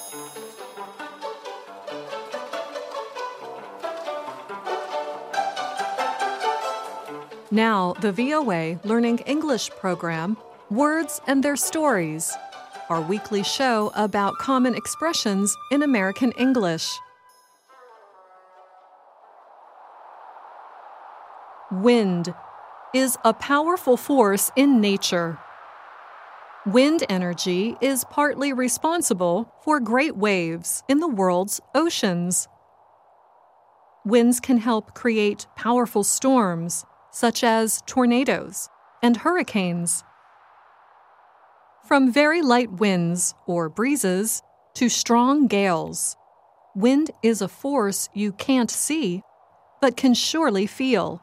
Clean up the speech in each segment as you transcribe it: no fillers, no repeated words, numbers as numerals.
Now, the VOA Learning English program, Words and Their Stories, our weekly show about common expressions in American English. Wind is a powerful force in nature. Wind energy is partly responsible for great waves in the world's oceans. Winds can help create powerful storms, such as tornadoes and hurricanes. From very light winds or breezes to strong gales, wind is a force you can't see, but can surely feel.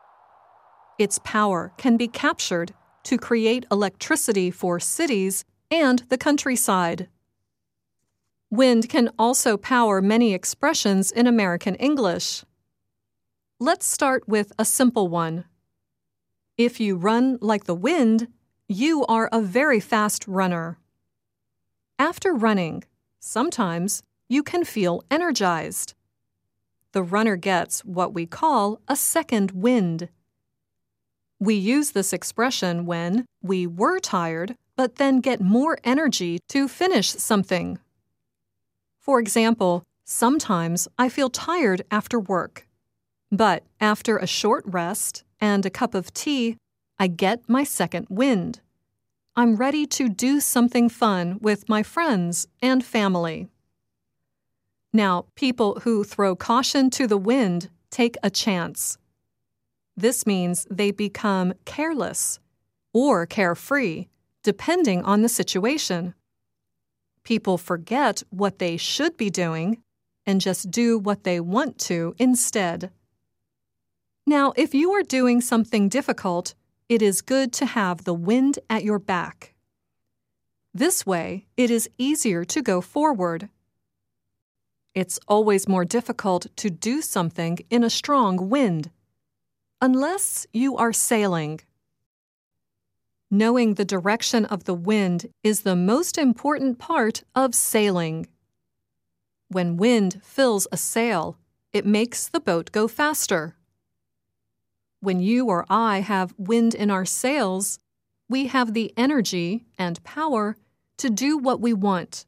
Its power can be captured to create electricity for cities and the countryside. Wind can also power many expressions in American English. Let's start with a simple one. If you run like the wind, you are a very fast runner. After running, sometimes you can feel energized. The runner gets what we call a second wind. We use this expression when we were tired but then get more energy to finish something. For example, sometimes I feel tired after work. But after a short rest and a cup of tea, I get my second wind. I'm ready to do something fun with my friends and family. Now, people who throw caution to the wind take a chance. This means they become careless or carefree, depending on the situation. People forget what they should be doing and just do what they want to instead. Now, if you are doing something difficult, it is good to have the wind at your back. This way, it is easier to go forward. It's always more difficult to do something in a strong wind, unless you are sailing. Knowing the direction of the wind is the most important part of sailing. When wind fills a sail, it makes the boat go faster. When you or I have wind in our sails, we have the energy and power to do what we want.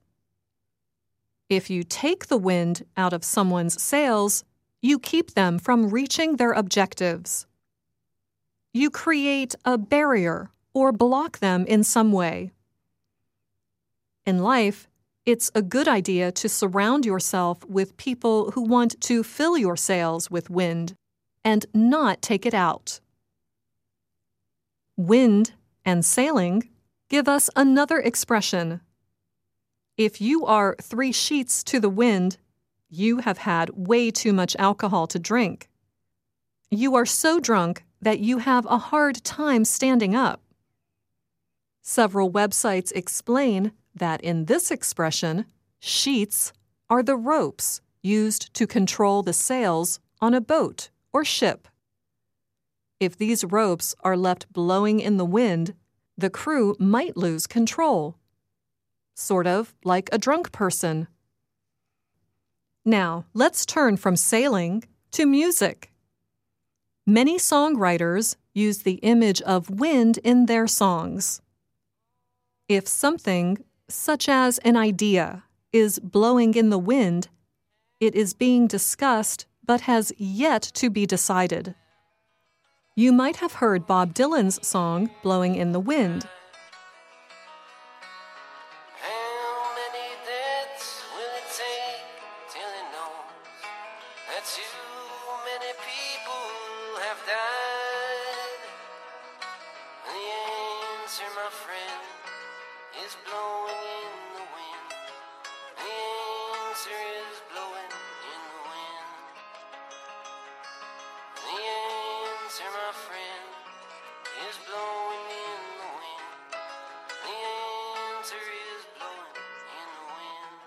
If you take the wind out of someone's sails, you keep them from reaching their objectives. You create a barrier or block them in some way. In life, it's a good idea to surround yourself with people who want to fill your sails with wind and not take it out. Wind and sailing give us another expression. If you are 3 sheets to the wind, you have had way too much alcohol to drink. You are so drunk that you have a hard time standing up. Several websites explain that in this expression, sheets are the ropes used to control the sails on a boat or ship. If these ropes are left blowing in the wind, the crew might lose control. Sort of like a drunk person. Now, let's turn from sailing to music. Many songwriters use the image of wind in their songs. If something, such as an idea, is blowing in the wind, it is being discussed but has yet to be decided. You might have heard Bob Dylan's song, Blowing in the Wind. How many deaths will it take till it knows that too many people have died? The answer, my friend, is blowing in the wind. The answer is blowing in the wind. The answer, my friend, is blowing in the wind. The answer is blowing in the wind.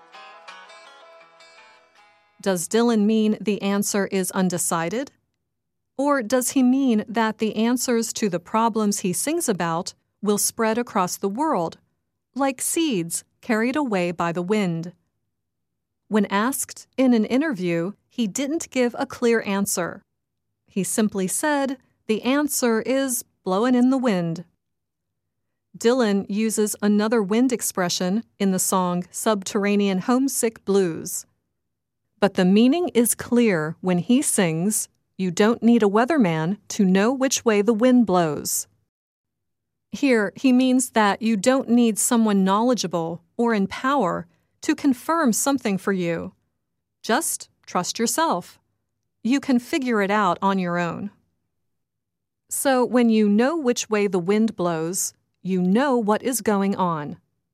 Does Dylan mean the answer is undecided? Or does he mean that the answers to the problems he sings about will spread across the world, like seeds carried away by the wind? When asked in an interview, he didn't give a clear answer. He simply said, "The answer is blowin' in the wind." Dylan uses another wind expression in the song Subterranean Homesick Blues. But the meaning is clear when he sings, "You don't need a weatherman to know which way the wind blows." Here, he means that you don't need someone knowledgeable or in power to confirm something for you. Just trust yourself. You can figure it out on your own. So when you know which way the wind blows, you know what is going on.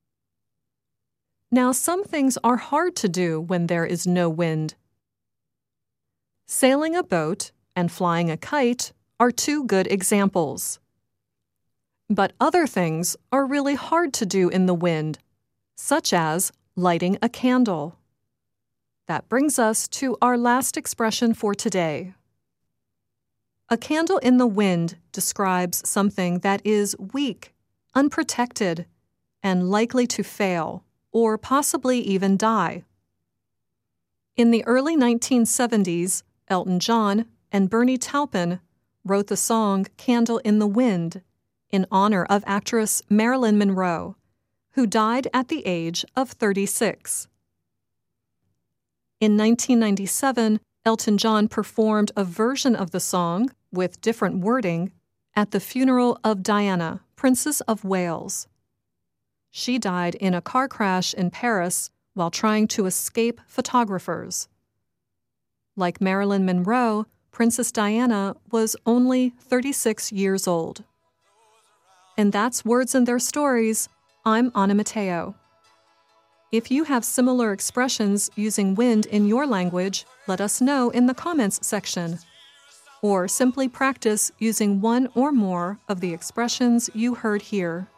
Now, some things are hard to do when there is no wind. Sailing a boat and flying a kite are two good examples. But other things are really hard to do in the wind, such as lighting a candle. That brings us to our last expression for today. A candle in the wind describes something that is weak, unprotected, and likely to fail, or possibly even die. In the early 1970s, Elton John and Bernie Taupin wrote the song "Candle in the Wind" in honor of actress Marilyn Monroe, who died at the age of 36. In 1997, Elton John performed a version of the song, with different wording, at the funeral of Diana, Princess of Wales. She died in a car crash in Paris while trying to escape photographers. Like Marilyn Monroe, Princess Diana was only 36 years old. And that's Words and Their Stories. I'm Anna Matteo. If you have similar expressions using wind in your language, let us know in the comments section. Or simply practice using one or more of the expressions you heard here.